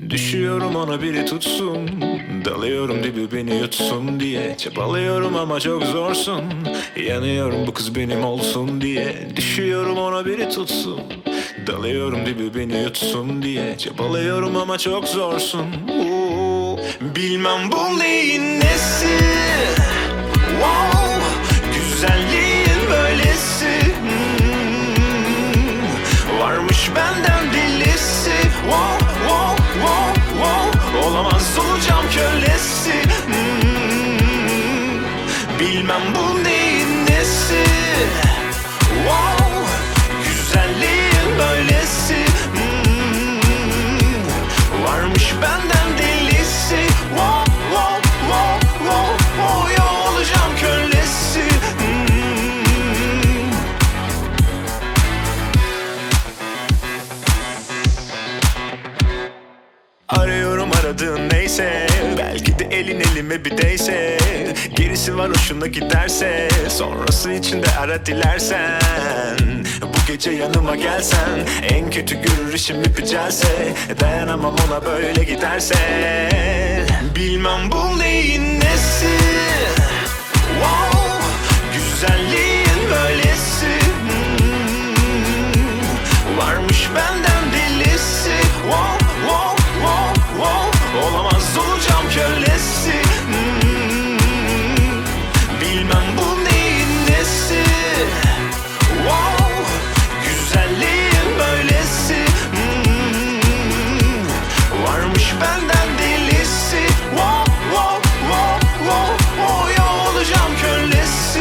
Düşüyorum ona biri tutsun, dalıyorum dibi beni yutsun diye. Çabalıyorum ama çok zorsun, yanıyorum bu kız benim olsun diye. Düşüyorum ona biri tutsun, dalıyorum dibi beni yutsun diye. Çabalıyorum ama çok zorsun. Bilmem bu neyin nesi, wow, güzelliğin böylesi. Varmış benden delisi, wow, wow, wow, wow. Olamaz olacağım kölesi. Bilmem bu neyin nesi, wow, güzelliğin böylesi. Varmış benden delisi, wow, wow, wow, wow, wow. Ya olacağım kölesi. Arıyorum aradığın neyse, belki de elin elime bir değse. Gerisi var hoşuna giderse, sonrası için de ara dilersen. Bu gece yanıma gelsen, en kötü görür işim ipicelse. Dayanamam ona böyle giderse. Bilmem bu neyin nesi, wow, güzelliğin böylesi. Varmış benden delisi, wow, wow, wow, wow. Olamaz olacağım kölesi. Bilmem bu neyin nesi, wow, güzelliğin böylesi. Varmış benden delisi, wow, wow, wow, wow, wow. Ya olacağım kölesi.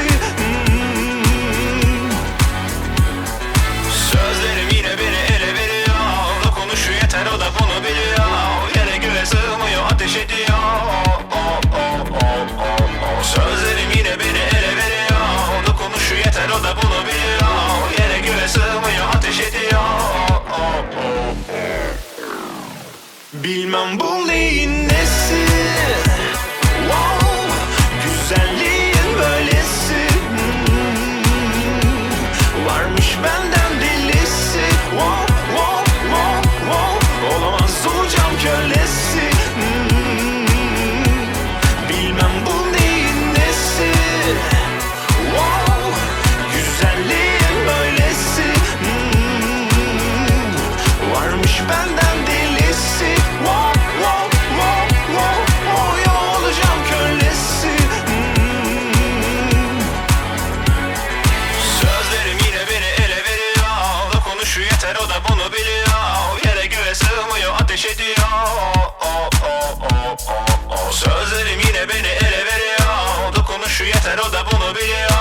Sözlerim yine beni ele veriyor. Dokunuşu yeter, o da bunu biliyor. Yere göğe sığmıyor, ateş ediyor. Sözlerim yine beni ele veriyor. Dokunuşu yeter, o da bunu biliyor. Yere göğe sığmıyor, ateş ediyor. Bilmem bu neyin nesi, wow, güzelliğin böylesi. Varmış benden delisi, wow, wow, wow, wow. Olamaz olacağım kölesi. Bilmem bu neyin nesi, wow, güzelliğin böylesi. Varmış benden delisi, wow, wow, wow, wow, wow. Ya olacağım kölesi. Sözlerim yine beni ele veriyor. Dokunuşu yeter, o da bunu biliyor. Yere göğe sığmıyor, ateş ediyor. Sözlerim yine beni ele veriyor. Dokunuşu yeter, o da bunu biliyor.